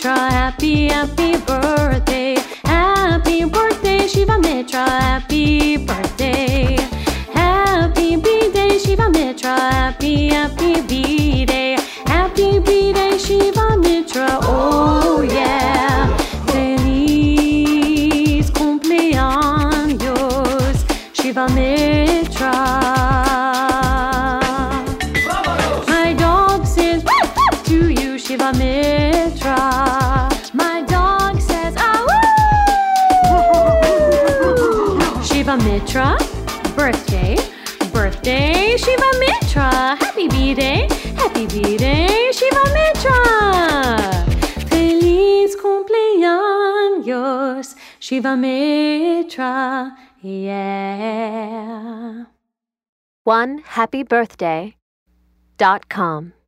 Mitra, happy, happy birthday. Happy birthday, Shiva Mitra, happy birthday. Happy B-Day, Shiva Mitra, happy, happy B-Day. Happy B-Day, Shiva Mitra, oh yeah. Feliz cumpleaños, Shiva Mitra. My dog says to you, Shiva Mitra. My dog says awoo. Shiva Mitra, birthday, birthday, Shiva Mitra. Happy B-Day, happy B-Day, Shiva Mitra. Feliz cumpleaños, Shiva Mitra, yeah. OneHappyBirthday.com